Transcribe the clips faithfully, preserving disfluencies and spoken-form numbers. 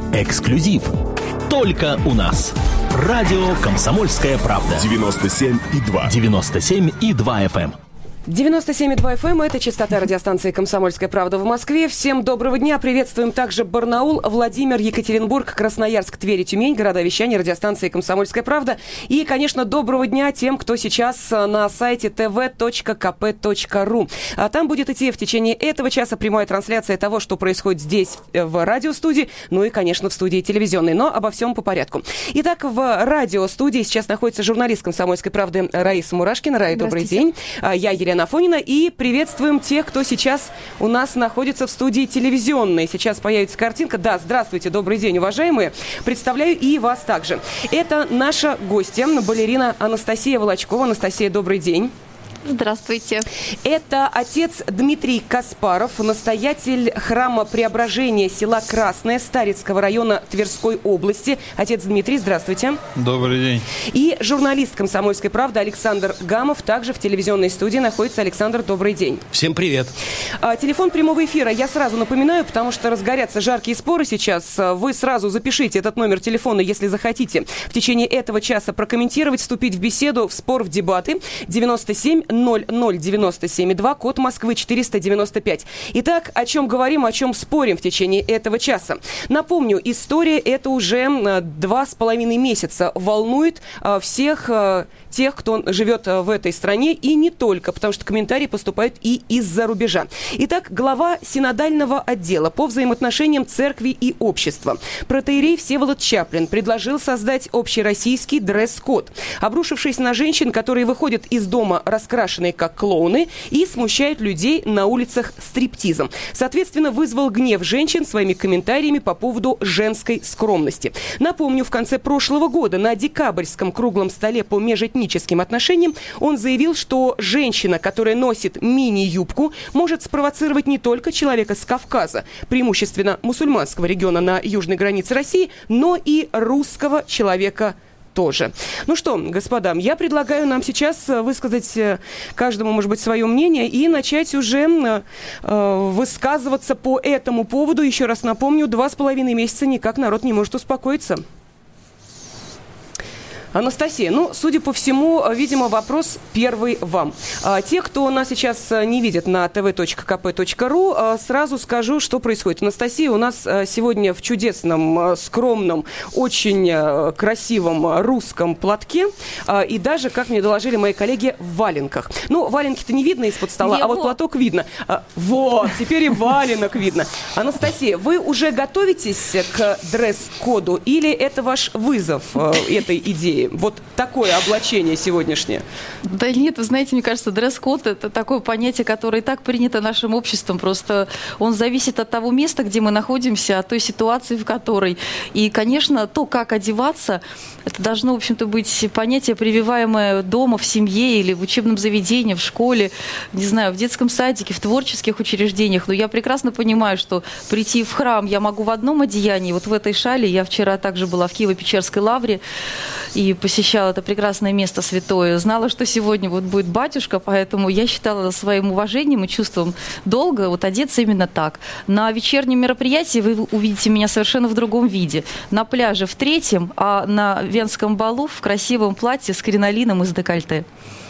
Эксклюзив. Только у нас. Радио «Комсомольская правда». девяносто семь и два. девяносто семь и два эф эм. девяносто семь и два эф эм – это частота радиостанции «Комсомольская правда» в Москве. Всем доброго дня. Приветствуем также Барнаул, Владимир, Екатеринбург, Красноярск, Тверь и Тюмень, города вещания радиостанции «Комсомольская правда». И, конечно, доброго дня тем, кто сейчас на сайте тэ вэ точка ка пэ точка ру. А там будет идти в течение этого часа прямая трансляция того, что происходит здесь, в радиостудии, ну и, конечно, в студии телевизионной. Но обо всем по порядку. Итак, в радиостудии сейчас находится журналист «Комсомольской правды» Раиса Мурашкина. Рая, добрый день. Я Елена Афонина, и приветствуем тех, кто сейчас у нас находится в студии телевизионной. Сейчас появится картинка. Да, здравствуйте, добрый день, уважаемые. Представляю и вас также. Это наша гостья, балерина Анастасия Волочкова. Анастасия, добрый день. Здравствуйте. Это отец Дмитрий Каспаров, настоятель храма Преображения села Красное Старицкого района Тверской области. Отец Дмитрий, здравствуйте. Добрый день. И журналист «Комсомольской правды» Александр Гамов. Также в телевизионной студии находится. Александр, добрый день. Всем привет. А, телефон прямого эфира я сразу напоминаю, потому что разгорятся жаркие споры сейчас. Вы сразу запишите этот номер телефона, если захотите в течение этого часа прокомментировать, вступить в беседу, в спор, в дебаты. девяносто семь ноль ноль девяносто семь два, код Москвы четыреста девяносто пять. Итак, о чем говорим, о чем спорим в течение этого часа. Напомню, история это уже два с половиной месяца волнует всех тех, кто живет в этой стране, и не только, потому что комментарии поступают и из-за рубежа. Итак, глава синодального отдела по взаимоотношениям церкви и общества, протоиерей Всеволод Чаплин, предложил создать общероссийский дресс-код, обрушившись на женщин, которые выходят из дома раскрашенные как клоуны и смущают людей на улицах стриптизом. Соответственно, вызвал гнев женщин своими комментариями по поводу женской скромности. Напомню, в конце прошлого года на декабрьском круглом столе по межэтническим отношениям он заявил, что женщина, которая носит мини-юбку, может спровоцировать не только человека с Кавказа, преимущественно мусульманского региона на южной границе России, но и русского человека тоже. Ну что, господа, я предлагаю нам сейчас высказать каждому, может быть, свое мнение и начать уже э, высказываться по этому поводу. Еще раз напомню, два с половиной месяца никак народ не может успокоиться. Анастасия, ну, судя по всему, видимо, вопрос первый вам. А, те, кто нас сейчас не видит на тэ вэ точка ка пэ точка ру, а, сразу скажу, что происходит. Анастасия у нас а, сегодня в чудесном, а, скромном, очень а, красивом русском платке а, и даже, как мне доложили мои коллеги, в валенках. Ну, валенки-то не видно из-под стола, Его. а вот платок видно. А, вот, теперь и валенок видно. Анастасия, вы уже готовитесь к дресс-коду или это ваш вызов а, этой идеи? Вот такое облачение сегодняшнее. Да нет, вы знаете, мне кажется, дресс-код – это такое понятие, которое и так принято нашим обществом. Просто он зависит от того места, где мы находимся, от той ситуации, в которой. И, конечно, то, как одеваться, это должно, в общем-то, быть понятие, прививаемое дома, в семье или в учебном заведении, в школе, не знаю, в детском садике, в творческих учреждениях. Но я прекрасно понимаю, что прийти в храм я могу в одном одеянии, вот в этой шале. Я вчера также была в Киево-Печерской лавре и посещала это прекрасное место святое. Знала, что сегодня вот будет батюшка, поэтому я считала своим уважением и чувством долга вот одеться именно так. На вечернем мероприятии вы увидите меня совершенно в другом виде. На пляже в третьем, а на венском балу в красивом платье с кринолином и с декольте.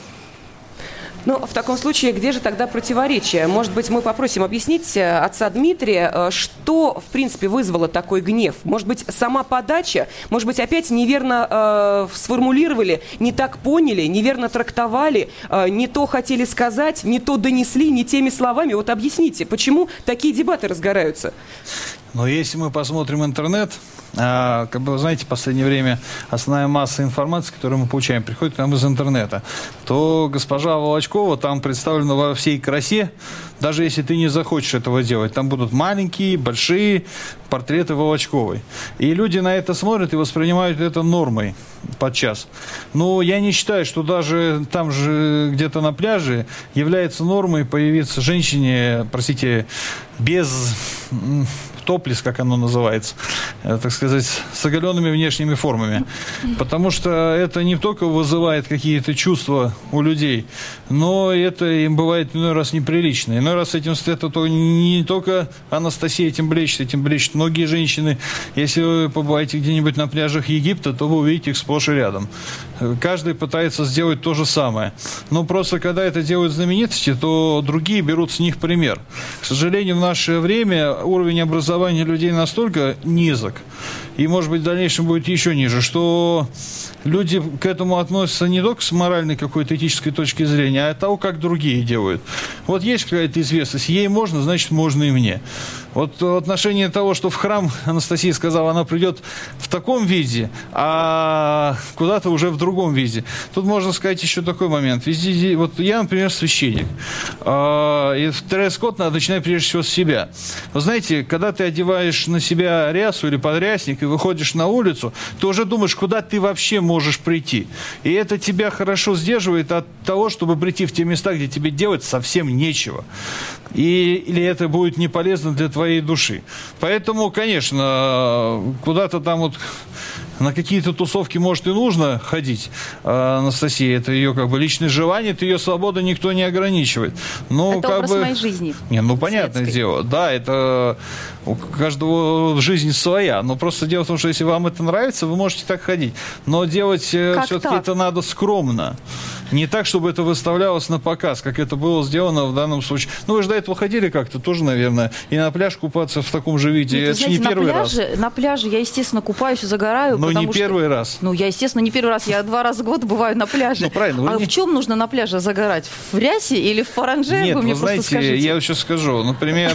Ну, в таком случае, где же тогда противоречие? Может быть, мы попросим объяснить отца Дмитрия, что, в принципе, вызвало такой гнев? Может быть, сама подача? Может быть, опять неверно э, сформулировали, не так поняли, неверно трактовали, э, не то хотели сказать, не то донесли, не теми словами? Вот объясните, почему такие дебаты разгораются? Но если мы посмотрим интернет, а, как бы, вы знаете, в последнее время основная масса информации, которую мы получаем, приходит к нам из интернета, то госпожа Волочкова там представлена во всей красе, даже если ты не захочешь этого делать. Там будут маленькие, большие портреты Волочковой. И люди на это смотрят и воспринимают это нормой подчас. Но я не считаю, что даже там же где-то на пляже является нормой появиться женщине, простите, без топлес, как оно называется, так сказать, с оголенными внешними формами. Потому что это не только вызывает какие-то чувства у людей, но это им бывает иной раз неприлично. Иной раз этим это то, не только Анастасия этим блещет, этим блещет многие женщины. Если вы побываете где-нибудь на пляжах Египта, то вы увидите их сплошь и рядом. Каждый пытается сделать то же самое. Но просто когда это делают знаменитости, то другие берут с них пример. К сожалению, в наше время уровень образования людей настолько низок, и, может быть, в дальнейшем будет еще ниже, что люди к этому относятся не только с моральной какой-то этической точки зрения, а от того, как другие делают. Вот есть какая-то известность, ей можно, значит, можно и мне. Вот в отношении того, что в храм, Анастасия сказала, она придет в таком виде, а куда-то уже в другом виде. Тут можно сказать еще такой момент. Везде, вот я, например, священник. И дресс-код надо начинать прежде всего с себя. Вы знаете, когда ты одеваешь на себя рясу или подрясник и выходишь на улицу, ты уже думаешь, куда ты вообще можешь прийти. И это тебя хорошо сдерживает от того, чтобы прийти в те места, где тебе делать совсем нечего. И, или это будет не полезно для твоей души. Поэтому, конечно, куда-то там вот на какие-то тусовки, может, и нужно ходить, Анастасия, это ее как бы личное желание, это ее свобода никто не ограничивает. Но, это как образ бы... моей жизни. Не, ну, понятное светской. дело. Да, это у каждого жизнь своя. Но просто дело в том, что если вам это нравится, вы можете так ходить. Но делать все-таки это надо скромно. Не так, чтобы это выставлялось на показ, как это было сделано в данном случае. Ну, вы же до этого ходили как-то тоже, наверное, и на пляж купаться в таком же виде. Нет, это знаете, же не первый на пляже, раз. На пляже я, естественно, купаюсь и загораю. Но не что... первый раз. Ну, я, естественно, не первый раз. Я два раза в год бываю на пляже. Ну, правильно. А не... в чем нужно на пляже загорать? В рясе или в паранже? Нет, вы мне вы просто знаете, скажите. я сейчас скажу. Например,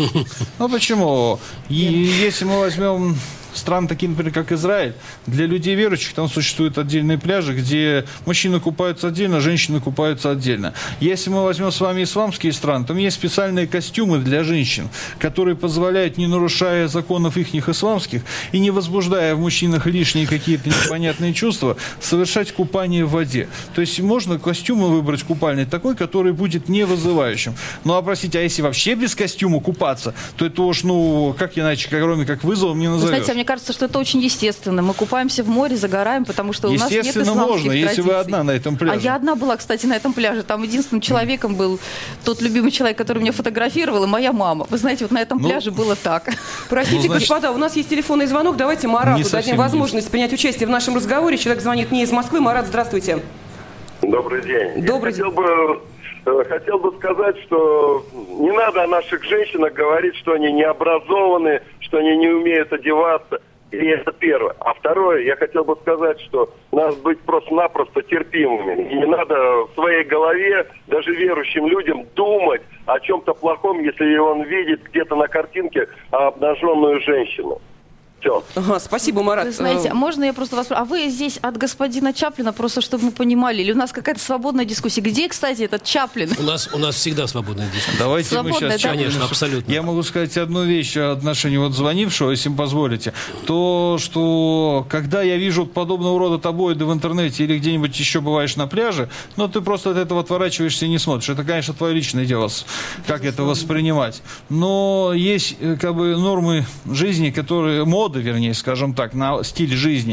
ну почему? Если мы возьмем страны такие, например, как Израиль, для людей верующих там существуют отдельные пляжи, где мужчины купаются отдельно, женщины купаются отдельно. Если мы возьмем с вами исламские страны, там есть специальные костюмы для женщин, которые позволяют, не нарушая законов ихних исламских и не возбуждая в мужчинах лишние какие-то непонятные чувства, совершать купание в воде. То есть можно костюмы выбрать купальный такой, который будет не вызывающим. Ну, а простите, а если вообще без костюма купаться, то это уж, ну, как иначе, кроме как вызовом, не назовешь. Знаете, мне кажется, что это очень естественно. Мы купаемся в море, загораем, потому что у нас нет исламских можно, традиций. Если вы одна на этом пляже. А я одна была, кстати, на этом пляже. Там единственным человеком был тот любимый человек, который меня фотографировал, и моя мама. Вы знаете, вот на этом ну, пляже было так. Простите, ну, значит, господа, у нас есть телефонный звонок. Давайте Марату дадим возможность есть. принять участие в нашем разговоре. Человек звонит не из Москвы. Марат, здравствуйте. Добрый день. Добрый я хотел бы, хотел бы сказать, что не надо о наших женщинах говорить, что они не образованы, что они не умеют одеваться. И это первое. А второе, я хотел бы сказать, что надо быть просто-напросто терпимыми. И не надо в своей голове, даже верующим людям, думать о чем-то плохом, если он видит где-то на картинке обнаженную женщину. Все. Ага, спасибо, Марат. Вы знаете, можно я просто вас... А вы здесь от господина Чаплина, просто чтобы мы понимали, или у нас какая-то свободная дискуссия? Где, кстати, этот Чаплин? У нас, у нас всегда свободная дискуссия. Давайте свободная, мы сейчас... Да? Конечно, абсолютно. Я могу сказать одну вещь о отношении вот звонившего, если позволите. То, что когда я вижу подобного рода таблоиды в интернете или где-нибудь еще бываешь на пляже, ну, ты просто от этого отворачиваешься и не смотришь. Это, конечно, твое личное дело, как это воспринимать. Но есть, как бы, нормы жизни, которые... Моды, вернее, скажем так, на стиль жизни.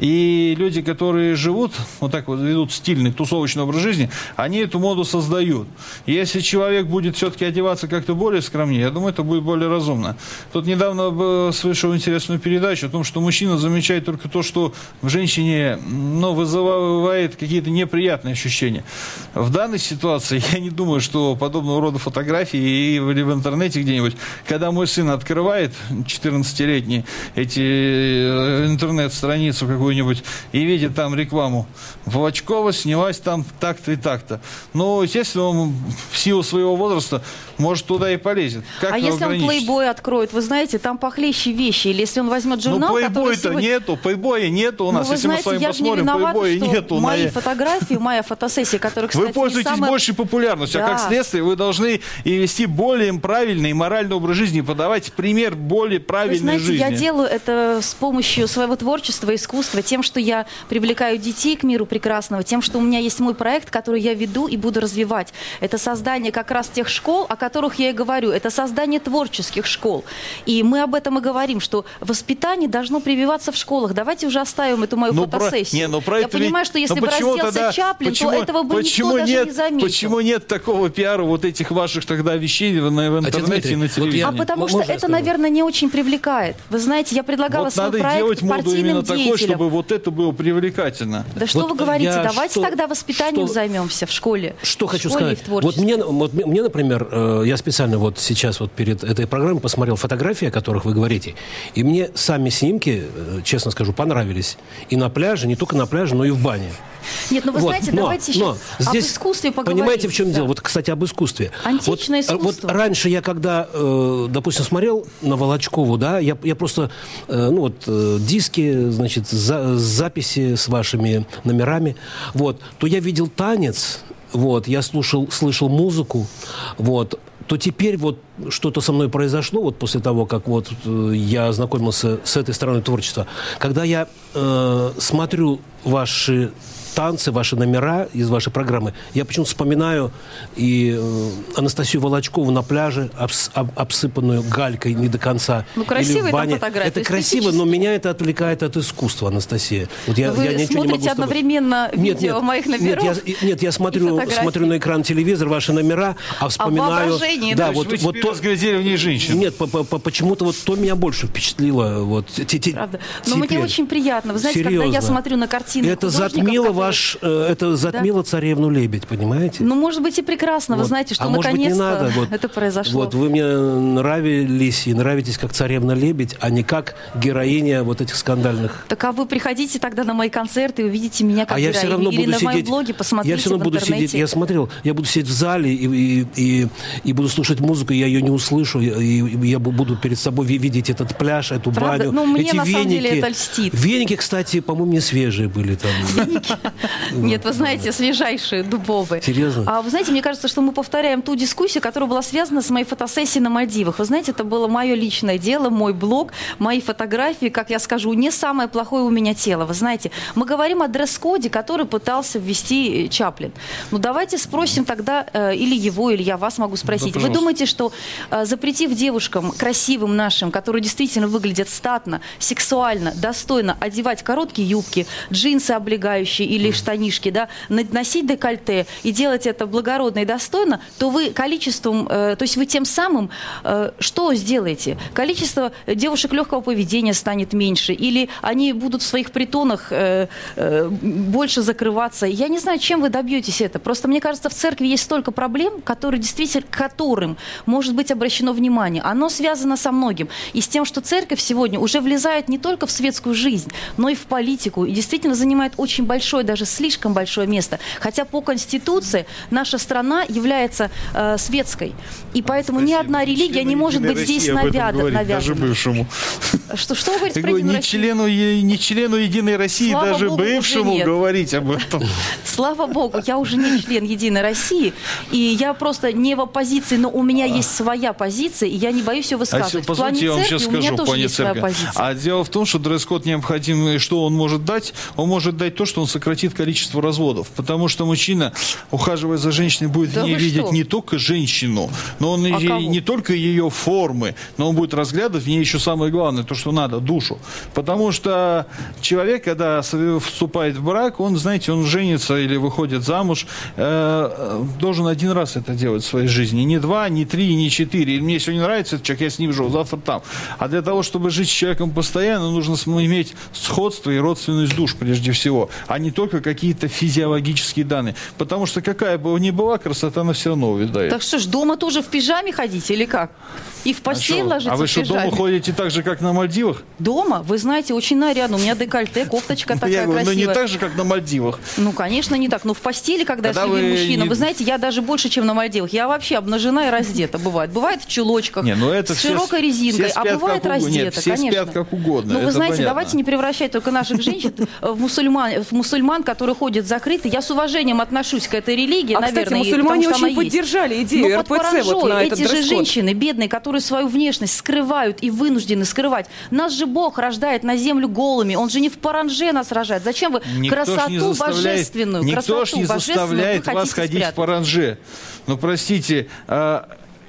И люди, которые живут, вот так вот ведут стильный, тусовочный образ жизни, они эту моду создают. Если человек будет все-таки одеваться как-то более скромнее, я думаю, это будет более разумно. Тут недавно слышал интересную передачу о том, что мужчина замечает только то, что в женщине, ну, вызывает какие-то неприятные ощущения. В данной ситуации я не думаю, что подобного рода фотографии или в интернете где-нибудь, когда мой сын открывает, четырнадцатилетний, эти интернет-страницу какую-нибудь и видит там рекламу. Волочкова снялась там так-то и так-то. Ну, естественно, он в силу своего возраста может туда и полезет. Как а если он плейбой откроет, вы знаете, там похлеще вещи. Или если он возьмет журнал, ну, который сегодня... сегодня... нету, плейбоя нету у нас. Ну, если знаете, мы с вами посмотрим, плейбоя нету. Мои на... фотографии, моя фотосессия, которая, кстати, вы пользуетесь самая... большей популярностью, да. А как следствие вы должны и вести более правильный и моральный образ жизни, подавать пример более правильной вы знаете, жизни. Я делаю это с помощью своего творчества, искусства, тем, что я привлекаю детей к миру прекрасного, тем, что у меня есть мой проект, который я веду и буду развивать. Это создание как раз тех школ, о которых я и говорю. Это создание творческих школ. И мы об этом и говорим, что воспитание должно прививаться в школах. Давайте уже оставим эту мою ну, фотосессию. Про... Не, ну, про я это понимаю, ведь... что если ну, бы разделся тогда... Чаплин, почему... то этого бы почему никто нет... даже не заметил. Почему нет такого пиара вот этих ваших тогда вещей в интернете Дмитрий, и на телевидении? вот А потому Можно что я это, скажу? наверное, не очень привлекает. Вы знаете, я предлагала Вот свой надо проект делать моду партийным именно такой, деятелям. чтобы вот это было привлекательно. Да что Вот вы говорите? я Давайте что- тогда воспитанием что- займемся в школе. Что в хочу школе и сказать. в Вот творчестве. мне, вот мне, например, э, я специально вот сейчас вот перед этой программой посмотрел фотографии, о которых вы говорите, и мне сами снимки, э, честно скажу, понравились. И на пляже, не только на пляже, но и в бане. Нет, ну вы Вот, знаете, но- давайте но сейчас об здесь, искусстве поговорим. Понимаете, в чем Да. дело? Вот, кстати, об искусстве. Античное вот, искусство. Вот раньше я, когда, э, допустим, смотрел на Волочкову, да, я, я просто, э, ну вот, э, диски, значит, за, записи с вашими номерами, вот, то я видел танец, вот, я слушал, слышал музыку, вот, то теперь вот что-то со мной произошло, вот после того, как вот э, я ознакомился с этой стороной творчества. Когда я э, смотрю ваши танцы, ваши номера из вашей программы, я почему-то вспоминаю и э, Анастасию Волочкову на пляже, обс, об, обсыпанную галькой не до конца. Ну, красивые Или в бане. там фотографии, Это красиво, но меня это отвлекает от искусства, Анастасия. Вот я, Вы я ничего не могу смотрите с тобой- одновременно Нет, видео нет, моих номеров? Нет, я, нет, я смотрю, фотографии. смотрю на экран телевизора ваши номера, а вспоминаю... воображении, да, да? вот, Вы вот теперь то, разглядели в ней женщину. нет, по- по- по- почему-то вот то меня больше впечатлило. Вот, те- те- Правда. Но мне теперь. очень приятно. Вы знаете, когда я Серьезно. смотрю на картины Это художников, затмило которые- ваш, э, это затмило царевну лебедь, понимаете? Ну, может быть, и прекрасно. Вы Вот. знаете, что а может быть, не наконец-то надо? Вот, это произошло. Вот вы мне нравились и нравитесь как царевна лебедь, а не как героиня вот этих скандальных. Так а вы приходите тогда на мои концерты и увидите меня как А я все героиню. равно Или буду на моем сидеть. блоге посмотрите Я все равно в буду интернете. сидеть. Я смотрел, я буду сидеть в зале и, и, и, и буду слушать музыку, я ее не услышу, и, и я буду перед собой ви- видеть этот пляж, эту Правда? баню, Ну, мне эти на самом веники. деле это льстит. Веники, кстати, по-моему, не свежие были там. Нет, вы знаете, свежайшие, дубовые. Серьезно? А вы знаете, мне кажется, что мы повторяем ту дискуссию, которая была связана с моей фотосессией на Мальдивах. Вы знаете, это было мое личное дело, мой блог, мои фотографии, как я скажу, не самое плохое у меня тело. Вы знаете, мы говорим о дресс-коде, который пытался ввести Чаплин. Ну, давайте спросим тогда, э, или его, или я вас могу спросить. Да, Вы пожалуйста. думаете, что э, запретив девушкам, красивым нашим, которые действительно выглядят статно, сексуально, достойно, одевать короткие юбки, джинсы облегающие или штанишки, да, на- носить декольте и делать это благородно и достойно, то вы количеством, э, то есть вы тем самым э, что сделаете? Количество девушек легкого поведения станет меньше, или они будут в своих притонах э, э, больше закрываться. Я не знаю, чем вы добьетесь это. Просто мне кажется, в церкви есть столько проблем, которые действительно, к которым может быть обращено внимание. Оно связано со многим. И с тем, что церковь сегодня уже влезает не только в светскую жизнь, но и в политику. И действительно занимает очень большое, даже слишком большое место. Хотя по Конституции наша страна является э, светской. И поэтому ни одна религия не может быть здесь навязана. Даже бывшему. Что, что вы говорите Я про говорю, Единую не Россию? члену, е- не члену Единой России, Слава даже Богу, уже бывшему нет. говорить об этом. Слава Богу, я уже не член Единой России, и я просто не в оппозиции, но у меня есть своя позиция, и я не боюсь ее А высказывать. все, В позвольте, плане я вам церкви сейчас у меня скажу, тоже плане есть своя церкви. позиция. А дело в том, что дресс-код необходим, и что он может дать? Он может дать то, что он сократит количество разводов. Потому что мужчина, ухаживая за женщиной, будет Да в ней вы видеть что? не только женщину, но он А ей- кого? не только ее формы, но он будет разглядывать в ней еще самое главное, то, что надо, душу. Потому что человек, когда вступает в брак, он, знаете, он женится или выходит замуж, э, должен один раз это делать в своей жизни. Не два, не три, не четыре. Или мне сегодня нравится этот человек, я с ним живу, завтра там. А для того, чтобы жить с человеком постоянно, нужно см- иметь сходство и родственность душ прежде всего, а не только какие-то физиологические данные. Потому что какая бы ни была красота, она все равно увядает. Так что ж, дома тоже в пижаме ходите или как? И в А постель что? ложиться А вы в что, пижаме? дома ходите так же, как на Мальдивах? Дома? Вы знаете, очень нарядно. У меня декольте, кофточка Я такая говорю, ну не красивая. так же, как на Мальдивах. Ну, конечно, не так. Но в постели, когда, Когда с любимым вы мужчиной, не- вы знаете, я даже больше, чем на Мальдивах. Я вообще обнажена и раздета, бывает. Бывает в чулочках, Не, ну это с все- широкой резинкой, все а спят бывает как угодно. раздета, Нет, все конечно. спят как угодно, Ну, вы это знаете, понятно. давайте не превращать только наших женщин в, мусульман, в мусульман мусульман, которые ходят закрыты. Я с уважением отношусь к этой религии, а, наверное. Кстати, мусульмане потому, очень поддержали есть. идею Но эр пэ цэ под паранжой вот на эти этот же дресс-код. женщины, бедные, которые свою внешность скрывают и вынуждены скрывать. Нас же Бог рождает на землю голыми. Он же не в паранже нас рожает. Зачем вы никто красоту божественную, никто ж не заставляет вас ходить спрятать? в паранже. Ну, простите, а,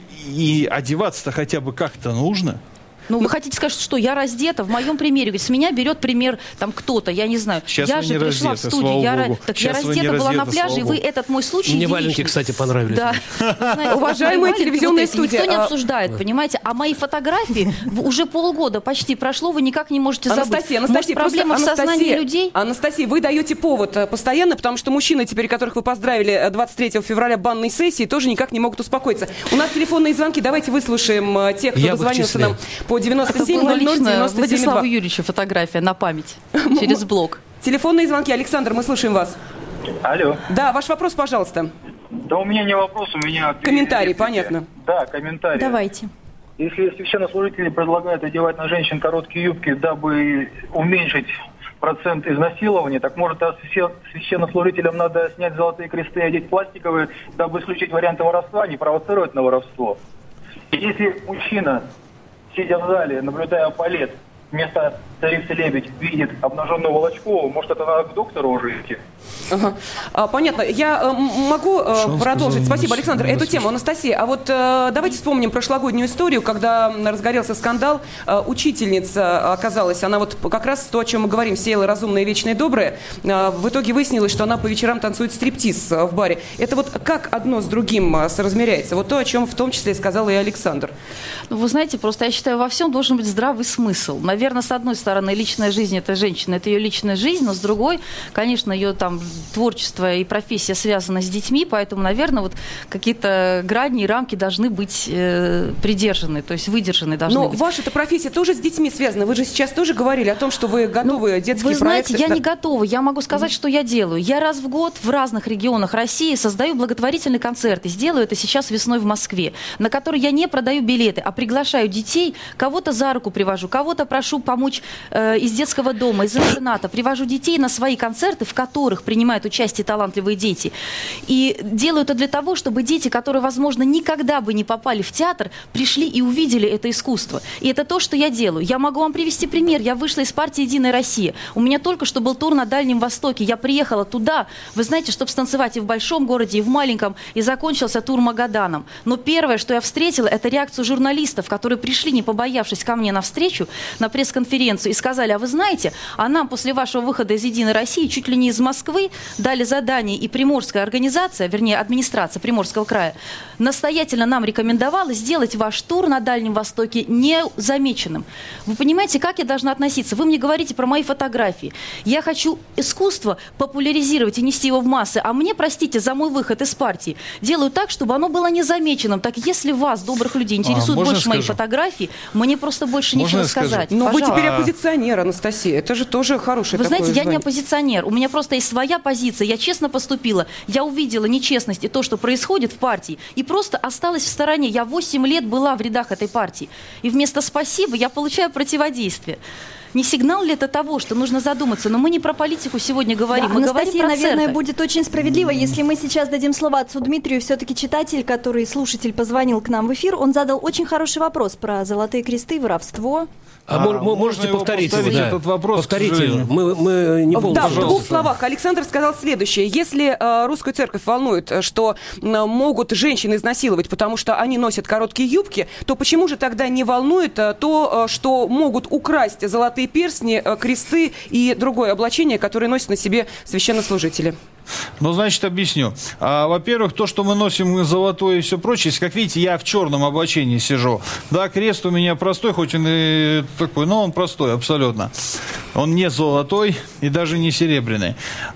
и одеваться-то хотя бы как-то нужно. Ну, вы хотите сказать, что я раздета? В моем примере, ведь с меня берет пример там кто-то, я не знаю. Сейчас я вы же не пришла раздеты, в студию, я, Богу. так Сейчас я вы не раздета была на раздеты, пляже, и вы Богу. этот мой случай Мне единичный. валенки, кстати, понравились. Да. Знаете, Уважаемая вот мои телевизионная валенки вот эти студия, никто не а- обсуждает, понимаете? А мои фотографии уже полгода почти прошло, вы никак не можете забыть. Анастасия, Анастасия, Может, проблема в просто, сознании Анастасия, людей? Анастасия, вы даете повод э, постоянно, потому что мужчины, теперь которых вы поздравили э, двадцать третьего февраля банной сессии, тоже никак не могут успокоиться. У нас телефонные звонки, давайте выслушаем э, тех, кто Я бы в дозвонился числе. нам по девяносто Это семь была ноль ноль лично девяносто семь два. Владиславу Юрьевичу фотография на память через блог. Телефонные звонки. Александр, мы слушаем вас. Алло. Да, ваш вопрос, пожалуйста. Да у меня не вопрос, у меня... Комментарий, реплики. понятно. Да, комментарий. Давайте. Если священнослужители предлагают одевать на женщин короткие юбки, дабы уменьшить процент изнасилования, так может, а священнослужителям надо снять золотые кресты и одеть пластиковые, дабы исключить варианты воровства, не провоцировать на воровство. И если мужчина, сидя в зале, наблюдая балет, вместо царицы Лебедь видит обнаженную Волочкову, может, это надо к доктору уже идти? Ага. А, понятно. Я э, могу э, продолжить. сказал, Спасибо, Александр, эту тему. Анастасия, а вот э, давайте вспомним прошлогоднюю историю, когда разгорелся скандал. Э, учительница оказалась, она вот как раз то, о чем мы говорим, сеяла разумное, вечное, доброе. Э, в итоге выяснилось, что она по вечерам танцует стриптиз э, в баре. Это вот как одно с другим э, соразмеряется? Вот то, о чем в том числе сказал и Александр. Ну, вы знаете, просто я считаю, во всем должен быть здравый смысл. Наверное, с одной стороны, личная жизнь этой женщины, это ее личная жизнь, но с другой, конечно, ее там творчество и профессия связаны с детьми, поэтому, наверное, вот какие-то грани и рамки должны быть э, придержаны, то есть выдержаны должны Но быть. ваша-то профессия тоже с детьми связана. Вы же сейчас тоже говорили о том, что вы готовы Ну, детские вы знаете, проекты. я не готова. Я могу сказать, что я делаю. Я раз в год в разных регионах России создаю благотворительный концерт. И сделаю это сейчас весной в Москве, на который я не продаю билеты, а приглашаю детей, кого-то за руку привожу, кого-то прошу помочь э, из детского дома, из интерната. Привожу детей на свои концерты, в которых принимают участие талантливые дети. И делаю это для того, чтобы дети, которые, возможно, никогда бы не попали в театр, пришли и увидели это искусство. И это то, что я делаю. Я могу вам привести пример. Я вышла из партии «Единая Россия». У меня только что был тур на Дальнем Востоке. Я приехала туда, вы знаете, чтобы станцевать и в большом городе, и в маленьком, и закончился тур Магаданом. Но первое, что я встретила, это реакцию журналистов, которые пришли, не побоявшись, ко мне навстречу, на пресс-конференцию, и сказали: а вы знаете, а нам после вашего выхода из «Единой России» чуть ли не из Москвы дали задание, и приморская организация, вернее, администрация Приморского края, настоятельно нам рекомендовала сделать ваш тур на Дальнем Востоке незамеченным. Вы понимаете, как я должна относиться? Вы мне говорите про мои фотографии. Я хочу искусство популяризировать и нести его в массы, а мне, простите, за мой выход из партии делаю так, чтобы оно было незамеченным. Так если вас, добрых людей, интересуют А, больше мои скажу? фотографии, мне просто больше Можно нечего я скажу? сказать. Но вы Пожалуйста. теперь оппозиционер, Анастасия. Это же тоже хороший Вы такое знаете, я не звание. оппозиционер. У меня просто есть своя позиция. Я честно поступила. Я увидела нечестность и то, что происходит в партии, и просто осталась в стороне. Я восемь лет была в рядах этой партии. И вместо «спасибо» я получаю противодействие. Не сигнал ли это того, что нужно задуматься? Но мы не про политику сегодня говорим, Да, мы Анастасия, говорим про наверное, церковь. будет очень справедливо, если мы сейчас дадим слово отцу Дмитрию. Все-таки читатель, который, слушатель, позвонил к нам в эфир, он задал очень хороший вопрос про золотые кресты, воровство. А, А, мор- можно можете его повторить, повторить, его, да. этот вопрос, к Повторите. сожалению? Мы, мы не помним. Да, в пожалуйста. двух словах. Александр сказал следующее. Если э, русскую церковь волнует, э, что э, могут женщины изнасиловать, потому что они носят короткие юбки, то почему же тогда не волнует э, то, э, что могут украсть золотые перстни, э, кресты и другое облачение, которое носят на себе священнослужители? Ну, значит, объясню. А, во-первых, то, что мы носим золотое и все прочее, как видите, я в черном облачении сижу. Да, крест у меня простой, хоть он и такой, но он простой абсолютно. Он не золотой и даже не серебряный.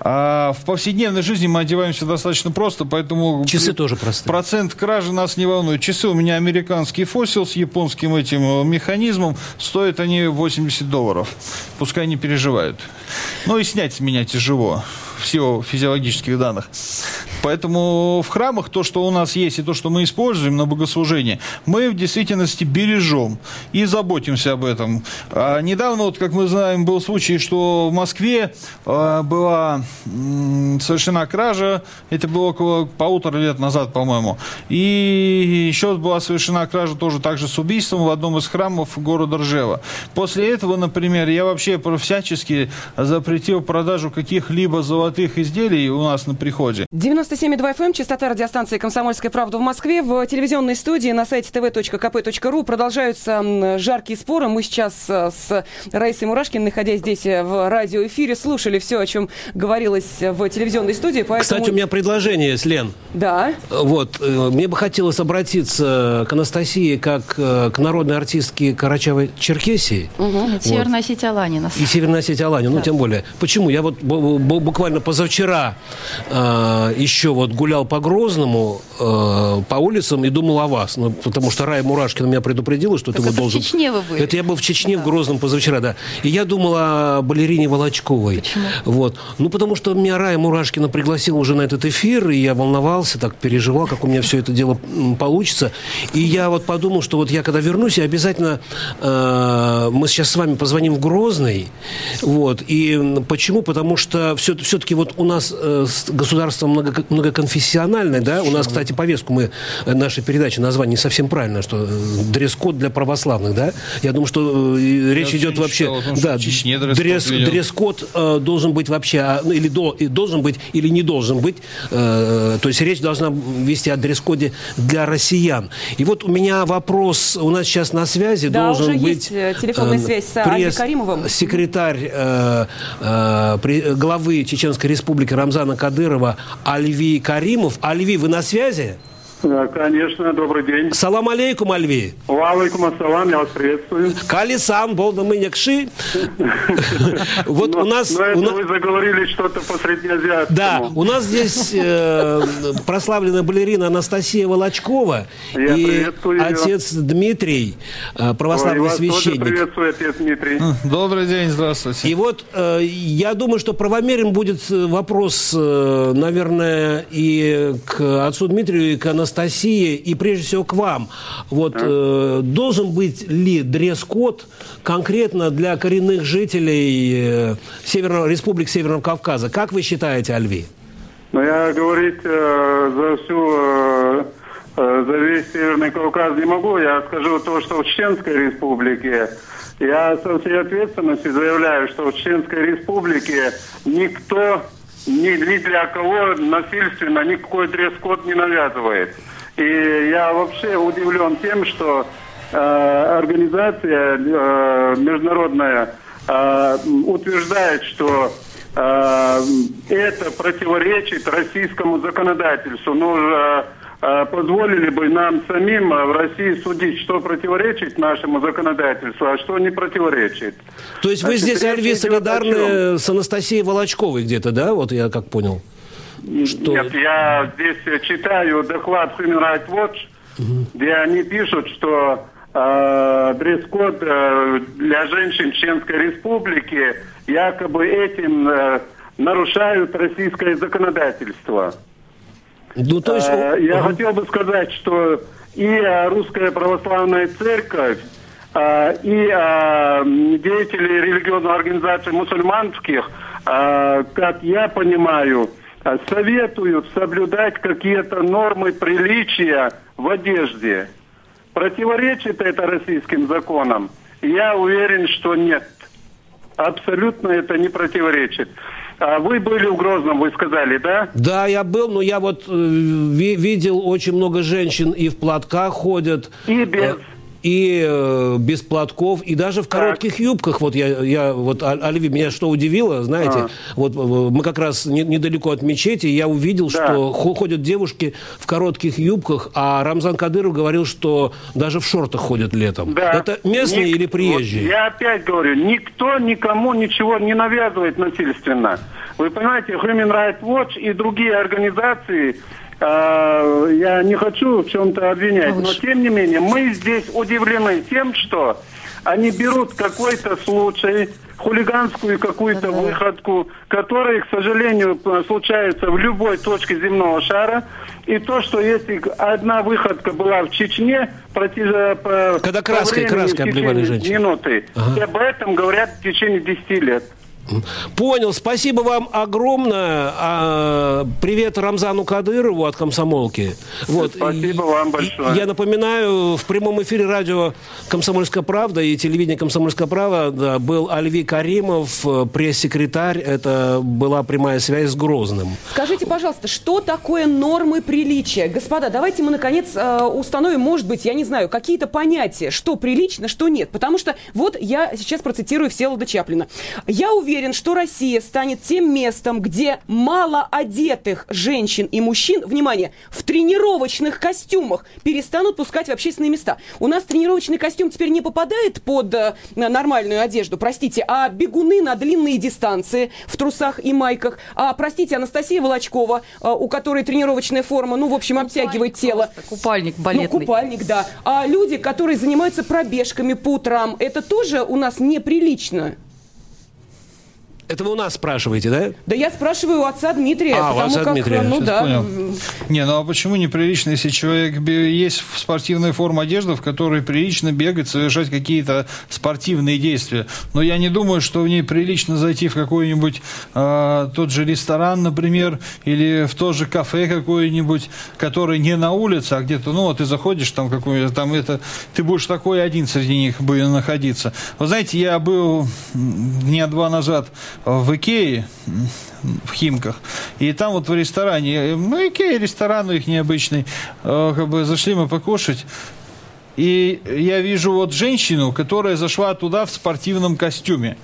А в повседневной жизни мы одеваемся достаточно просто, поэтому... Часы тоже простые. Процент кражи нас не волнует. Часы у меня американский фосил с японским этим механизмом. Стоят они восемьдесят долларов. Пускай не переживают. Ну и снять с меня тяжело. В силу физиологических данных. Поэтому в храмах то, что у нас есть, и то, что мы используем на богослужении, мы в действительности бережем и заботимся об этом. А недавно, вот, как мы знаем, был случай, что в Москве э, была м, совершена кража, это было около полутора лет назад, по-моему, и еще была совершена кража тоже также с убийством в одном из храмов города Ржева. После этого, например, я вообще всячески запретил продажу каких-либо золотых изделий у нас на приходе. девяносто семь и два эф эм, частота радиостанции «Комсомольская правда» в Москве. В телевизионной студии на сайте тэ вэ точка ка пэ точка ру продолжаются жаркие споры. Мы сейчас с Раисой Мурашкиной, находясь здесь в радиоэфире, слушали все, о чем говорилось в телевизионной студии. Поэтому... Кстати, у меня предложение есть, Лен. Да. Вот, мне бы хотелось обратиться к Анастасии как к народной артистке Карачаево-Черкесии. Угу. Вот. Северная Осетия Аланина. И Северная Осетия Аланина, да. Ну, тем более. Почему? Я вот буквально позавчера э, еще вот гулял по Грозному, э, по улицам и думал о вас. Ну, потому что Рая Мурашкина меня предупредила, что так это вы должен... в Чечне вы были. Это я был в Чечне, да. в Грозном позавчера, да. И я думал о балерине Волочковой. Почему? Вот. Ну, потому что меня Рая Мурашкина пригласила уже на этот эфир, и я волновался, так переживал, как у меня все это дело получится. И я вот подумал, что вот я когда вернусь, я обязательно... Э, мы сейчас с вами позвоним в Грозный. Вот. И почему? Потому что все, все-таки вот у нас э, государство много, многоконфессиональное, да? У нас, кстати, повестку мы, нашей передачи назвали не совсем правильно, что дресс-код для православных, да? Я думаю, что э, речь я идет вообще... Читал, том, да, дресс-код, дресс, дресс-код э, должен быть вообще, ну, или до, должен быть, или не должен быть. Э, то есть речь должна вести о дресс-коде для россиян. И вот у меня вопрос, у нас сейчас на связи да, должен уже быть... есть телефонная связь с Альви Каримовым. Секретарь э, э, при, главы Чеченской Республики Рамзана Кадырова Альви Каримов. Альви, вы на связи? Да, конечно, добрый день. Салам алейкум, Альви. Валейкум ассалам, я вас приветствую. Калисан, болдамынякши. Вот у нас... Но это вы заговорили что-то по среднеазиатскому. Да, у нас здесь прославленная балерина Анастасия Волочкова и отец Дмитрий, православный священник. Приветствую, отец Дмитрий. Добрый день, здравствуйте. И вот я думаю, что правомерен будет вопрос, наверное, и к отцу Дмитрию, и к Анастасии, и прежде всего к вам. Вот да. э, должен быть ли дресс-код конкретно для коренных жителей э, Северного, Республик Северного Кавказа? Как вы считаете, Альви? Ну, я говорить э, за всю, э, за весь Северный Кавказ не могу. Я скажу то, что в Чеченской Республике, я со всей ответственностью заявляю, что в Чеченской Республике никто... Ни, ни для кого насильственно никакой дресс-код не навязывает. И я вообще удивлен тем, что э, организация э, международная э, утверждает, что э, это противоречит российскому законодательству. Но э, э, позволили бы нам самим в России судить, что противоречит нашему законодательству, а что не противоречит. То есть вы Значит, здесь, Альви, солидарны с Анастасией Волочковой где-то, да? Вот я как понял. Что... Нет, я здесь читаю доклад Human Rights Watch, угу. где они пишут, что э, дресс-код э, для женщин Чеченской Республики якобы этим э, нарушают российское законодательство. Ну, то есть... э, я угу. хотел бы сказать, что и Русская Православная Церковь, э, и э, деятели религиозных организаций мусульманских, э, как я понимаю, советуют соблюдать какие-то нормы приличия в одежде. Противоречит это российским законам? Я уверен, что нет. Абсолютно это не противоречит. А вы были в Грозном, вы сказали, да? Да, я был, но я вот э, ви- видел очень много женщин и в платках ходят. И без... И э, без платков, и даже в коротких так. юбках. Вот я, я вот, Альви, меня что удивило, знаете, а. вот мы как раз не, недалеко от мечети, я увидел, да. что ходят девушки в коротких юбках, а Рамзан Кадыров говорил, что даже в шортах ходят летом. Да. Это местные Ник... или приезжие? Вот я опять говорю, никто никому ничего не навязывает насильственно. Вы понимаете, Human Rights Watch и другие организации... Я не хочу в чем-то обвинять, но тем не менее мы здесь удивлены тем, что они берут какой-то случай, хулиганскую какую-то Да-да. выходку, которая, к сожалению, случается в любой точке земного шара. И то, что если одна выходка была в Чечне, против, по, Когда по краской, времени, краской в течение обливали женщин. минуты, Ага. и об этом говорят в течение десяти лет. Понял. Спасибо вам огромное. А, привет Рамзану Кадырову от «Комсомолки». Вот. Спасибо И- вам большое. и Я напоминаю, в прямом эфире радио «Комсомольская правда» и телевидение «Комсомольская правда» был Альви Каримов, пресс-секретарь. Это была прямая связь с Грозным. Скажите, пожалуйста, что такое нормы приличия? Господа, давайте мы, наконец, э, установим, может быть, я не знаю, какие-то понятия, что прилично, что нет. Потому что вот я сейчас процитирую Всеволода Чаплина. «Я уверен, что Россия станет тем местом, где мало одетых женщин и мужчин, внимание, в тренировочных костюмах перестанут пускать в общественные места». У нас тренировочный костюм теперь не попадает под э, нормальную одежду, простите, а бегуны на длинные дистанции в трусах и майках. А, простите, Анастасия Волочкова, э, у которой тренировочная форма, ну, в общем, обтягивает тело. Просто купальник балетный. Ну, купальник, да. А люди, которые занимаются пробежками по утрам, это тоже у нас неприлично. Это вы у нас спрашиваете, да? Да я спрашиваю у отца Дмитрия, А, у потому отца как, Дмитрия. ну Сейчас да. понял. Не, ну а почему неприлично, если человек бе- есть в спортивной форме одежды, в которой прилично бегать, совершать какие-то спортивные действия? Но я не думаю, что в ней прилично зайти в какой-нибудь э, тот же ресторан, например, или в то же кафе какое-нибудь, который не на улице, а где-то, ну вот ты заходишь, там какой там это, ты будешь такой один среди них бы находиться. Вы знаете, я был дня два назад в Икее, в Химках, и там вот в ресторане, ну, Икея, ресторан у них необычный, э, как бы зашли мы покушать, и я вижу вот женщину, которая зашла туда в спортивном костюме.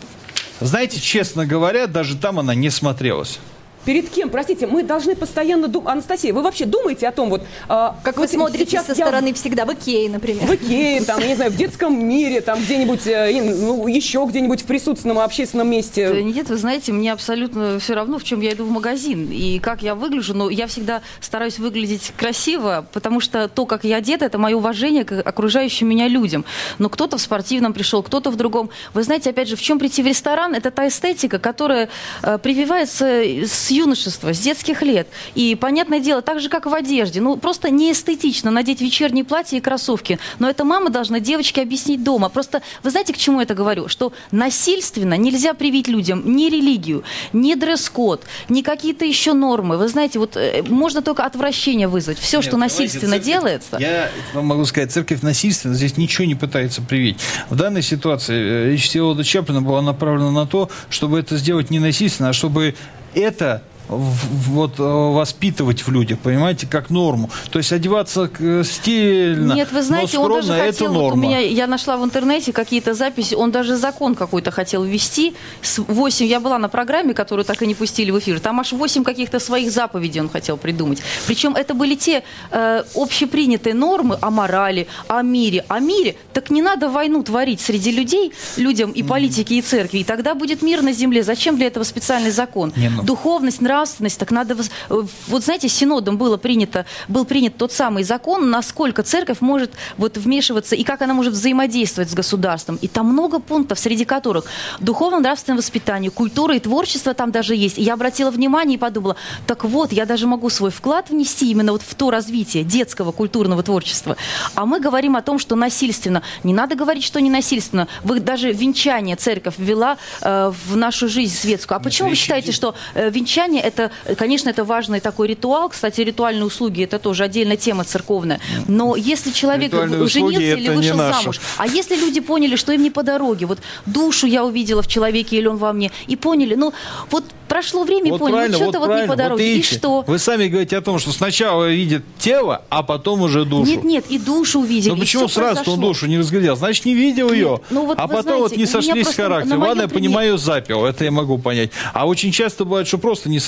Знаете, честно говоря, даже там она не смотрелась. Перед кем? Простите, мы должны постоянно думать. Анастасия, вы вообще думаете о том, вот... а, Как вы вот смотрите сейчас со я стороны всегда в Икее, например. В Икее, там, я не знаю, в детском мире, там где-нибудь, э, и, ну, еще где-нибудь в присутственном общественном Да месте. Нет, вы знаете, мне абсолютно все равно, в чем я иду в магазин и как я выгляжу, но я всегда стараюсь выглядеть красиво, потому что то, как я одета, это мое уважение к окружающим меня людям. Но кто-то в спортивном пришел, кто-то в другом. Вы знаете, опять же, в чем прийти в ресторан? Это та эстетика, которая э, прививается с юношества, с детских лет. И, понятное дело, так же, как в одежде. Ну, просто не эстетично надеть вечернее платье и кроссовки. Но это мама должна девочке объяснить дома. Просто, вы знаете, к чему я это говорю? Что насильственно нельзя привить людям ни религию, ни дресс-код, ни какие-то еще нормы. Вы знаете, вот э, можно только отвращение вызвать. Все, что насильственно Знаете, церковь, делается... Я вам могу сказать, церковь насильственно здесь ничего не пытается привить. В данной ситуации речь Всеволода Чаплина была направлена на то, чтобы это сделать не насильственно, а чтобы это... вот воспитывать в людях, понимаете, как норму. То есть одеваться стильно, Нет, вы знаете, но он скромно, даже это хотел, вот норма. у меня, я нашла в интернете какие-то записи, он даже закон какой-то хотел ввести. С восемь, я была на программе, которую так и не пустили в эфир, там аж восемь каких-то своих заповедей он хотел придумать. Причем это были те э, общепринятые нормы о морали, о мире. О мире, так не надо войну творить среди людей, людям и политике, и церкви, и тогда будет мир на земле. Зачем для этого специальный закон? Не, ну... Духовность, нравственность, так надо... Вот знаете, синодом было принято, был принят тот самый закон, насколько церковь может вот вмешиваться и как она может взаимодействовать с государством. И там много пунктов, среди которых духовно-нравственное воспитание, культура и творчество там даже есть. И я обратила внимание и подумала, так вот, я даже могу свой вклад внести именно вот в то развитие детского культурного творчества. А мы говорим о том, что насильственно. Не надо говорить, что не насильственно. Вы даже венчание церковь ввела э, в нашу жизнь светскую. А почему вы считаете, что э, венчание это, конечно, это важный такой ритуал. Кстати, ритуальные услуги это тоже отдельная тема церковная. Но если человек женился или вышел замуж, а если люди поняли, что им не по дороге, вот душу я увидела в человеке или он во мне, и поняли, ну вот прошло время, вот и поняли, ну что-то вот не по дороге, вот и что? Вы сами говорите о том, что сначала видит тело, а потом уже душу. Нет, нет, и душу увидели. Ну почему сразу он душу не разглядел? Значит, не видел нет, ее, ну, вот а потом знаете, вот не сошлись с характером. Ладно, я примере... понимаю, запил, это я могу понять. А очень часто бывает, что просто не сошлись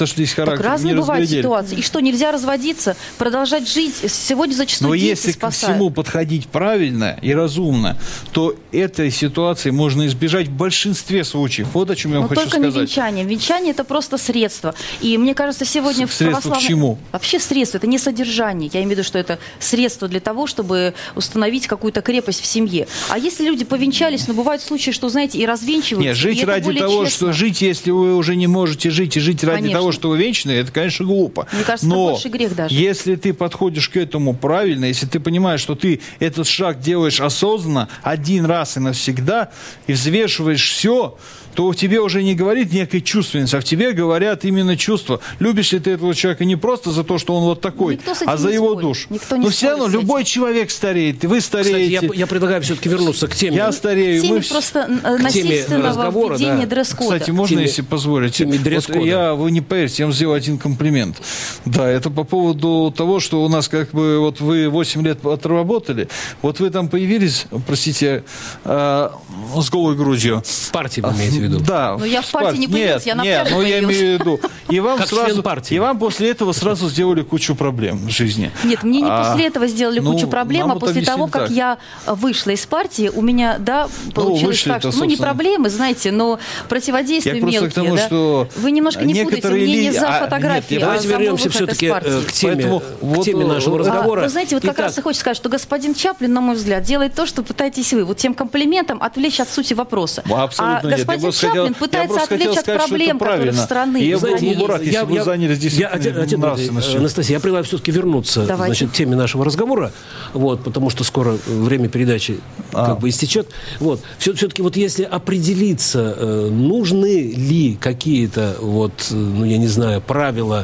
разошлись характером, так разные не бывают разглядели. ситуации. И что, нельзя разводиться, продолжать жить? Сегодня зачастую Но дети если спасают. ко всему подходить правильно и разумно, то этой ситуации можно избежать в большинстве случаев. Вот о чем я вам Но хочу только сказать. не венчание. Венчание – это просто средство. И мне кажется, сегодня в Средство православной... к чему? Вообще средство – это не содержание. Я имею в виду, что это средство для того, чтобы установить какую-то крепость в семье. А если люди повенчались, но бывают случаи, что, знаете, и развенчиваются. Нет, жить и это ради более того, честно. что жить, если вы уже не можете жить, и жить ради Конечно. того, что вы вечные, это, конечно, глупо. Мне кажется, Но это больше грех даже. если ты подходишь к этому правильно, если ты понимаешь, что ты этот шаг делаешь осознанно, один раз и навсегда, и взвешиваешь все, то в тебе уже не говорит некая чувственность, а в тебе говорят именно чувства. Любишь ли ты этого человека не просто за то, что он вот такой, а за его спорит. душу. Никто не Но все равно спорит с этим. любой человек стареет, и вы стареете. Кстати, я, я предлагаю все-таки вернуться к теме. Я старею. К теме мы... просто теме насильственного разговора, введения да. дресс-кода. Кстати, можно, Теме- если позволите? теме дресс-кода. Вот я, вы не поверите, я вам сделал один комплимент. Да, это по поводу того, что у нас как бы, вот вы восемь лет отработали, вот вы там появились, простите, э, с голой грудью. В партии вы имеете в виду? Да. Но я в партии не появилась, нет, я на нет, пляже ну я появилась. имею в виду. И вам, Как член сразу, партии. и вам после этого сразу сделали кучу проблем в жизни. Нет, мне не А, после этого сделали ну, кучу проблем, нам а вот после того, объяснили как так. я вышла из партии, у меня, да, получилось вышли так, это, что, ну, не собственно. проблемы, знаете, но противодействия Я просто мелкие, к тому, да. что Вы немножко не путайте, некоторые мне не ли- за а, фотографии, нет, а Давайте за вернемся выход все-таки из партии. к теме, Поэтому к вот, теме нашего вот, разговора. А, вы знаете, вот как Итак, раз и хочется сказать, что господин Чаплин, на мой взгляд, делает то, что пытаетесь вы. Вот тем комплиментом отвлечь от сути вопроса. Абсолютно а нет. Я господин просто Чаплин хотел- я пытается просто хотел отвлечь от сказать, что проблем, это которые правильно. страны. И я Вы был бы знаете, рад, если бы вы занялись действительно нравственностью. Анастасия, я предлагаю все-таки вернуться Давайте. значит, к теме нашего разговора, вот, потому что скоро время передачи А. как бы истечет. Вот. Все, все-таки вот если определиться, э, нужны ли какие-то, вот, э, ну, я не знаю, правила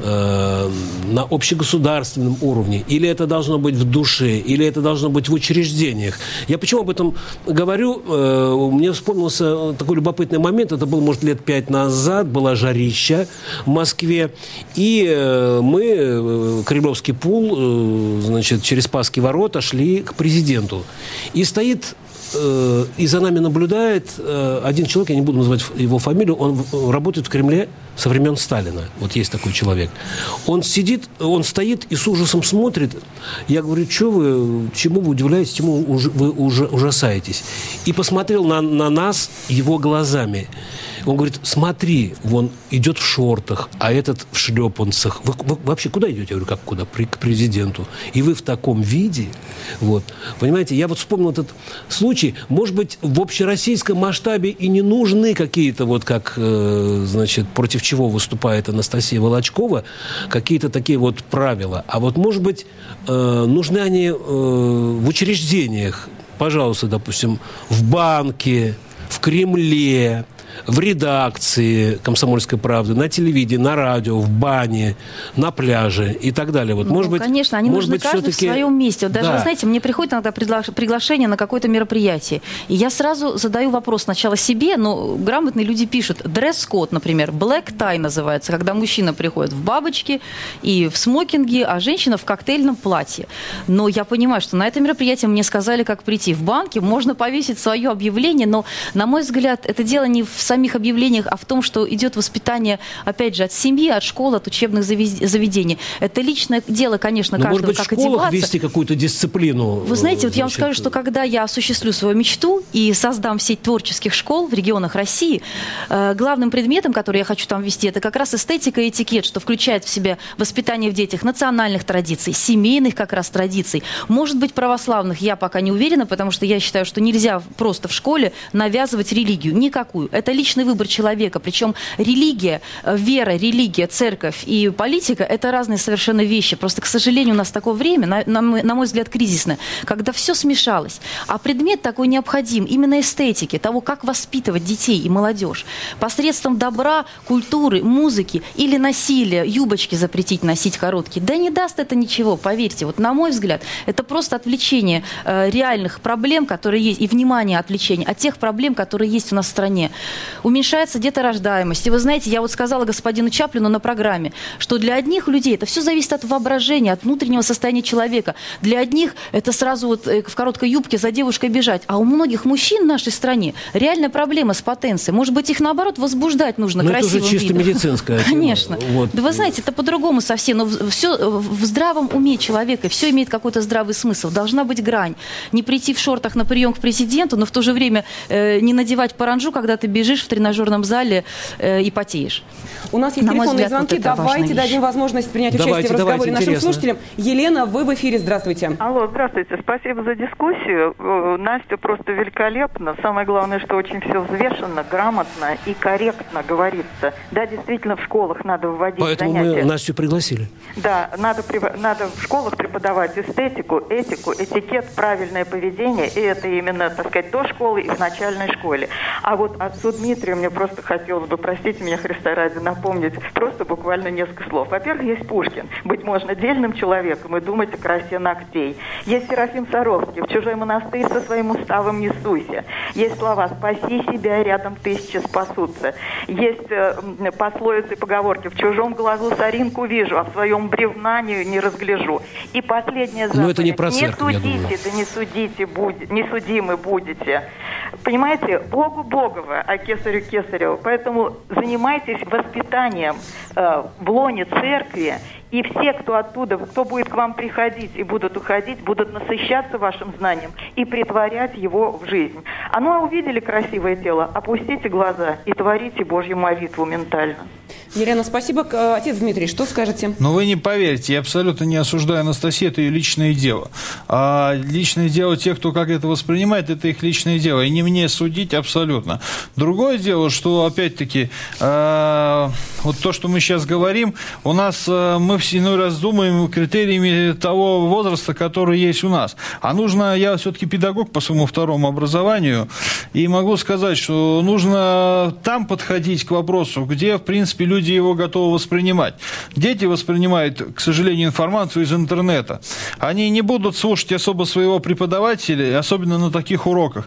э, на общегосударственном уровне, или это должно быть в душе, или это должно быть в учреждениях. Я почему об этом говорю? Э, мне вспомнился такой любопытный момент, это был, может, лет пять назад, была жарища в Москве, и э, мы, э, Кремлевский пул, э, значит, через Спасские ворота шли к президенту. И стоит э, и за нами наблюдает э, один человек, я не буду называть его фамилию, он в- работает в Кремле со времен Сталина. Вот есть такой человек. Он сидит, он стоит и с ужасом смотрит. Я говорю, что вы, чему вы удивляетесь, чему уж- вы уже ужасаетесь? И посмотрел на, на нас его глазами. Он говорит, смотри, вон идет в шортах, а этот в шлепанцах. Вы, вы вообще куда идете? Я говорю, как куда? При, к президенту. И вы в таком виде? Вот. Понимаете, я вот вспомнил этот случай. Может быть, в общероссийском масштабе и не нужны какие-то, вот как, э, значит, против чего выступает Анастасия Волочкова, какие-то такие вот правила. А вот, может быть, э, нужны они э, в учреждениях. Пожалуйста, допустим, в банке, в Кремле, в редакции «Комсомольской правды», на телевидении, на радио, в бане, на пляже и так далее. Вот, Ну, может быть, конечно, они может нужны быть, каждый в все-таки- своем месте. Вот даже, Да. вы знаете, мне приходит иногда пригла- приглашение на какое-то мероприятие. И я сразу задаю вопрос сначала себе, но грамотные люди пишут. Дресс-код, например, black tie называется, когда мужчина приходит в бабочке и в смокинге, а женщина в коктейльном платье. Но я понимаю, что на это мероприятие мне сказали, как прийти. В банке можно повесить свое объявление, но, на мой взгляд, это дело не в самих объявлениях, а в том, что идет воспитание, опять же, от семьи, от школы, от учебных завез- заведений. Это личное дело, конечно, Ну, каждого, может быть, в как школах одеваться. вести какую-то дисциплину? Вы знаете, вот я вам значит, скажу, что когда я осуществлю свою мечту и создам сеть творческих школ в регионах России, э, главным предметом, который я хочу там вести, это как раз эстетика и этикет, что включает в себя воспитание в детях национальных традиций, семейных как раз традиций. Может быть, православных я пока не уверена, потому что я считаю, что нельзя просто в школе навязывать религию. Никакую. Это личный выбор человека. Причем религия, э, вера, религия, церковь и политика – это разные совершенно вещи. Просто, к сожалению, у нас такое время, на, на мой, на мой взгляд, кризисное, когда все смешалось. А предмет такой необходим именно эстетики, того, как воспитывать детей и молодежь. Посредством добра, культуры, музыки или насилия, юбочки запретить носить короткие. Да не даст это ничего, поверьте. Вот на мой взгляд, это просто отвлечение э, реальных проблем, которые есть, и внимание отвлечение от тех проблем, которые есть у нас в стране. уменьшается деторождаемость. И вы знаете, я вот сказала господину Чаплину на программе, что для одних людей это все зависит от воображения, от внутреннего состояния человека. Для одних это сразу вот в короткой юбке за девушкой бежать. А у многих мужчин в нашей стране реальная проблема с потенцией. Может быть, их наоборот возбуждать нужно но красивым видом. Это уже чисто медицинская. Конечно. Вот. Да вы знаете, это по-другому совсем. Но все в здравом уме человека, все имеет какой-то здравый смысл. Должна быть грань. Не прийти в шортах на прием к президенту, но в то же время э, не надевать паранджу, когда ты бежишь в тренажерном зале э, и потеешь. У нас есть На мой телефонные взгляд, звонки. вот Давайте дадим возможность принять давайте, участие в разговоре давайте, нашим интересно. слушателям. Елена, вы в эфире. Здравствуйте. Алло, здравствуйте. Спасибо за дискуссию. Настя просто великолепна. Самое главное, что очень все взвешенно, грамотно и корректно говорится. Да, действительно, в школах надо вводить Поэтому занятия. мы Настю пригласили. Да, надо, надо в школах преподавать эстетику, этику, этикет, правильное поведение. И это именно, так сказать, до школы и в начальной школе. А вот отцу Дмитрию мне просто хотелось бы, простите меня, Христа ради, напомнить просто буквально несколько слов. Во-первых, есть Пушкин. Быть можно дельным человеком и думать о красе ногтей. Есть Серафим Саровский. В чужой монастырь со своим уставом не суйся. Есть слова «спаси себя, рядом тысячи спасутся». Есть э, пословицы и поговорки «в чужом глазу соринку вижу, а в своем бревна не, не разгляжу». И последняя заповедь. Но это не про церковь, не судите, да не судите, будь, не судимы будете. Понимаете, Богу Богово, а кесарю Кесарева. Поэтому занимайтесь воспитанием э, в лоне церкви. И все, кто оттуда, кто будет к вам приходить и будут уходить, будут насыщаться вашим знанием и притворять его в жизнь. А ну, а увидели красивое тело, опустите глаза и творите Божью молитву ментально. Елена, спасибо. Отец Дмитрий, что скажете? Но вы не поверите, я абсолютно не осуждаю Анастасию, это ее личное дело. А личное дело тех, кто как это воспринимает, это их личное дело. И не мне судить абсолютно. Другое дело, что, опять-таки, э, вот то, что мы сейчас говорим, у нас э, мы все иной раз думаем критериями того возраста, который есть у нас. А нужно, я все-таки педагог по своему второму образованию, и могу сказать, что нужно там подходить к вопросу, где, в принципе, люди его готовы воспринимать. Дети воспринимают, к сожалению, информацию из интернета. Они не будут слушать особо своего преподавателя, особенно на таких уроках.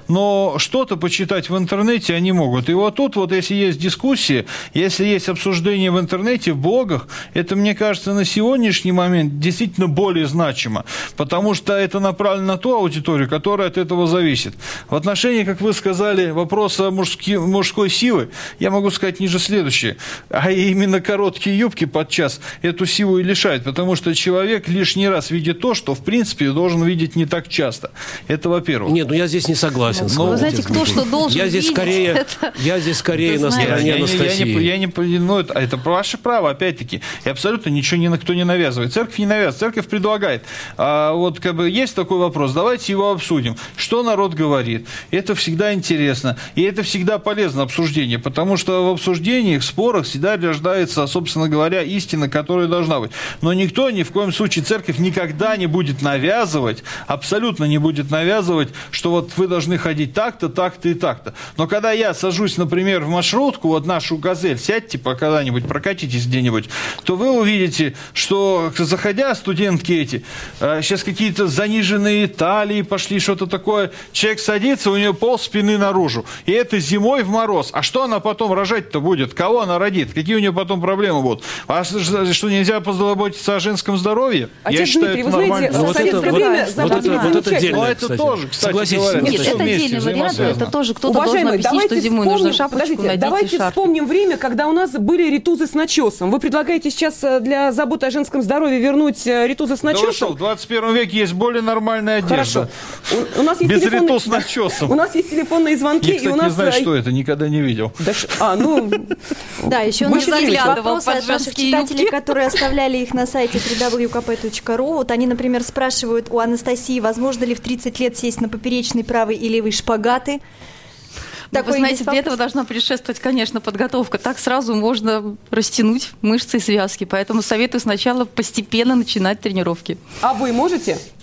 Но что-то почитать в интернете они могут. И вот тут, вот, если есть дискуссии, если есть обсуждение в интернете, в блогах, это, мне кажется, на сегодняшний момент действительно более значимо. Потому что это направлено на ту аудиторию, которая от этого зависит. В отношении, как вы сказали, вопроса мужски, мужской силы, я могу сказать ниже следующее. А именно короткие юбки подчас эту силу и лишают, потому что человек лишний раз видит то, что в принципе должен видеть не так часто. Это во-первых. Нет, ну я здесь не согласен. Ну, вы знаете, кто что должен я здесь видеть, скорее, это... Я здесь скорее на стороне я, Анастасии. Я, я не, я не, ну, это, это ваше право, опять-таки. И абсолютно ничего никто не навязывает. Церковь не навязывает, церковь предлагает. А вот как бы есть такой вопрос, давайте его обсудим. Что народ говорит? Это всегда интересно. И это всегда полезно обсуждение, потому что в обсуждениях, в спорах всегда рождается, собственно говоря, истина, которая должна быть. Но никто, ни в коем случае, церковь никогда не будет навязывать, абсолютно не будет навязывать, что вот вы должны ходить так-то, так-то и так-то. Но когда я сажусь, например, в маршрутку, вот нашу «Газель», сядьте когда-нибудь, прокатитесь где-нибудь, то вы увидите, что, заходя, студентки эти, сейчас какие-то заниженные талии пошли, что-то такое, человек садится, у нее пол спины наружу. И это зимой в мороз. А что она потом рожать-то будет? Кого она родит? Какие у нее потом проблемы будут? А что, нельзя позаботиться о женском здоровье? Отец Я считаю, Дмитрий, это вы нормально. знаете, в вот советское это, время вот, вот это, вот это отдельно, Но это кстати. тоже, кстати Согласитесь, говоря, Нет, это это вместе отдельный вариант, это тоже кто-то должен Уважаемые, объяснить, что давайте зимой нужно вспомним, шапочку подождите, надеть давайте и шарф. вспомним время, когда у нас были ритузы с начесом. Вы предлагаете сейчас для заботы о женском здоровье вернуть ритузы с Да начесом? вы что, в двадцать первом веке есть более нормальная одежда. Хорошо. У, у нас есть Без телефонные... риту с начесом. У нас есть телефонные звонки. Я, кстати, и у нас... не знаю, что это, никогда не видел. Да, ш... А, ну... Да, еще у Вы нас есть заглядывал вопросы под от наших женские читателей, юбки. которые оставляли их на сайте дабл ю дабл ю дабл ю точка кей пэ точка ру. Вот они, например, спрашивают у Анастасии, возможно ли в тридцать лет сесть на поперечный правый и левый шпагаты. Ну, вы знаете, есть для этого должна предшествовать, конечно, подготовка. Так сразу можно растянуть мышцы и связки. Поэтому советую сначала постепенно начинать тренировки. А вы можете?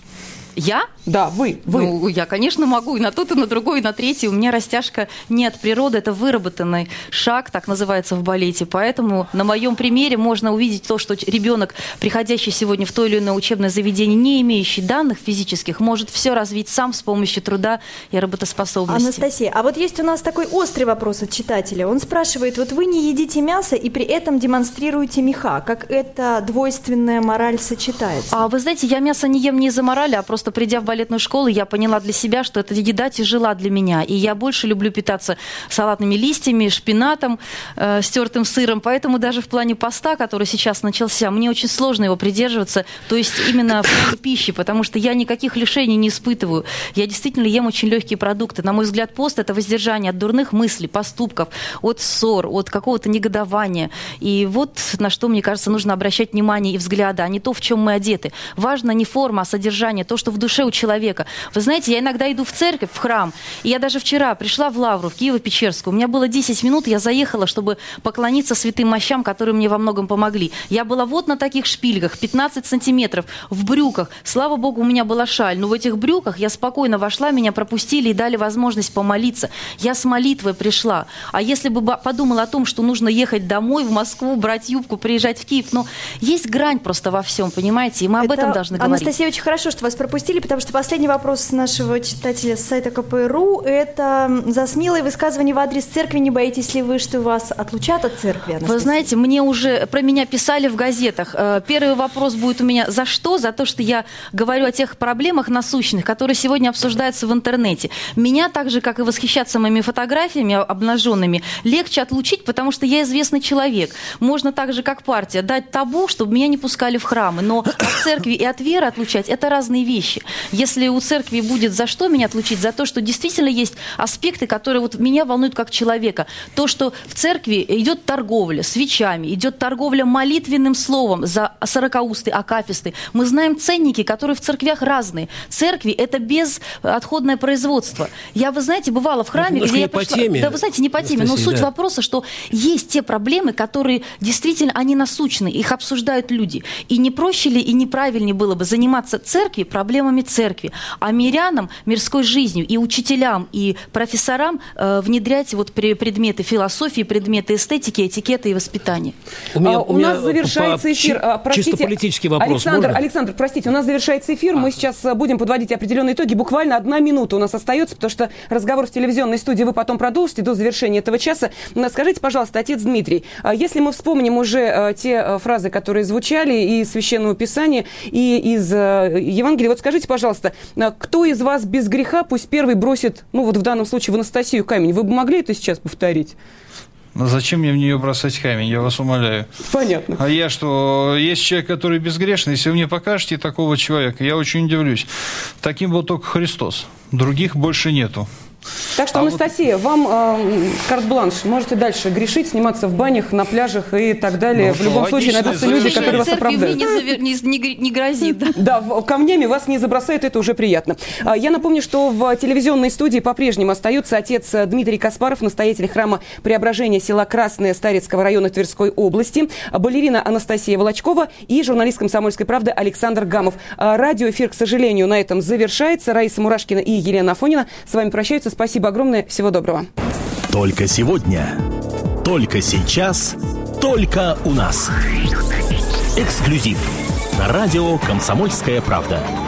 Я? Да, вы, вы. Ну, я, конечно, могу и на тот, и на другой, и на третий. У меня растяжка не от природы, это выработанный шаг, так называется в балете. Поэтому на моем примере можно увидеть то, что ребенок, приходящий сегодня в то или иное учебное заведение, не имеющий данных физических, может все развить сам с помощью труда и работоспособности. Анастасия, а вот есть у нас такой острый вопрос от читателя. Он спрашивает, вот вы не едите мясо и при этом демонстрируете меха. Как эта двойственная мораль сочетается? А вы знаете, я мясо не ем не из-за морали, а просто придя в балетную школу, я поняла для себя, что эта еда тяжела для меня. И я больше люблю питаться салатными листьями, шпинатом, э, стертым сыром. Поэтому даже в плане поста, который сейчас начался, мне очень сложно его придерживаться. То есть именно в плане пищи, потому что я никаких лишений не испытываю. Я действительно ем очень легкие продукты. На мой взгляд, пост – это воздержание от дурных мыслей, поступков, от ссор, от какого-то негодования. И вот на что, мне кажется, нужно обращать внимание и взгляды, а не то, в чем мы одеты. Важно не форма, а содержание, то, что в душе у человека. Вы знаете, я иногда иду в церковь, в храм, и я даже вчера пришла в Лавру, в Киево-Печерскую. У меня было десять минут, я заехала, чтобы поклониться святым мощам, которые мне во многом помогли. Я была вот на таких шпильках, пятнадцать сантиметров, в брюках. Слава богу, у меня была шаль, но в этих брюках я спокойно вошла, меня пропустили и дали возможность помолиться. Я с молитвой пришла. А если бы подумала о том, что нужно ехать домой, в Москву, брать юбку, приезжать в Киев, но есть грань просто во всем, понимаете, и мы об Это, этом должны говорить. Анастасия, очень хорошо, что вас пропустили, потому что последний вопрос нашего читателя с сайта ка пэ ру – это за смелые высказывания в адрес церкви. Не боитесь ли вы, что вас отлучат от церкви, Анастасия? Вы знаете, мне уже про меня писали в газетах. Первый вопрос будет у меня: за что? За то, что я говорю о тех проблемах насущных, которые сегодня обсуждаются в интернете. Меня, так же, как и восхищаться моими фотографиями обнаженными, легче отлучить, потому что я известный человек. Можно так же, как партия, дать табу, чтобы меня не пускали в храмы. Но от церкви и от веры отлучать – это разные вещи. Если у церкви будет за что меня отлучить, за то, что действительно есть аспекты, которые вот меня волнуют как человека. То, что в церкви идет торговля свечами, идет торговля молитвенным словом за сорокаустый, акафисты. Мы знаем ценники, которые в церквях разные. Церкви – это безотходное производство. Я, вы знаете, бывала в храме, ну, где я по пришла... теме, Да, вы знаете, не по теме, но суть да. вопроса, что есть те проблемы, которые действительно, они насущны, их обсуждают люди. И не проще ли и неправильнее было бы заниматься церкви проблемами церкви, а мирянам мирской жизнью, и учителям, и профессорам э, внедрять вот предметы философии, предметы эстетики, этикета и воспитания. У, меня, а, у, у меня нас завершается по, эфир. А, простите, чисто политический вопрос. Александр, можно? Александр, простите, у нас завершается эфир. А. Мы сейчас будем подводить определенные итоги. Буквально одна минута у нас остается, потому что разговор в телевизионной студии вы потом продолжите до завершения этого часа. Скажите, пожалуйста, отец Дмитрий, если мы вспомним уже те фразы, которые звучали из Священного Писания, и из Евангелия, вот скажите, пожалуйста, кто из вас без греха пусть первый бросит, ну вот в данном случае в Анастасию камень? Вы бы могли это сейчас повторить? Но зачем мне в нее бросать камень, я вас умоляю. Понятно. А я что, есть человек, который безгрешный, если вы мне покажете такого человека, я очень удивлюсь. Таким был только Христос, других больше нету. Так что, а Анастасия, вот... вам э, карт-бланш. Можете дальше грешить, сниматься в банях, на пляжах и так далее. Ну, в любом случае, найдутся люди, которые вас оправдают. Не, завер... не, не, не грозит. Да, да, камнями вас не забросают, это уже приятно. Я напомню, что в телевизионной студии по-прежнему остаются отец Дмитрий Каспаров, настоятель храма Преображения села Красное Старицкого района Тверской области, балерина Анастасия Волочкова и журналист «Комсомольской правды» Александр Гамов. Радиоэфир, к сожалению, на этом завершается. Раиса Мурашкина и Елена Афонина с вами прощаются. Спасибо огромное. Всего доброго. Только сегодня, только сейчас, только у нас. Эксклюзив на радио «Комсомольская правда».